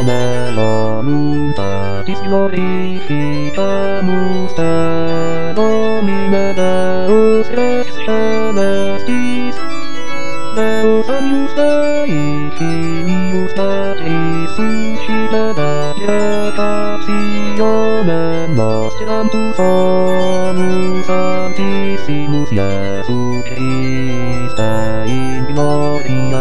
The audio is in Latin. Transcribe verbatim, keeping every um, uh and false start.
malam tadi glorificamos te dominados celestis Deus anjos Dei Filius da resuscitada Diatationem nostrantus onus Santissimus Iesus Christe in gloria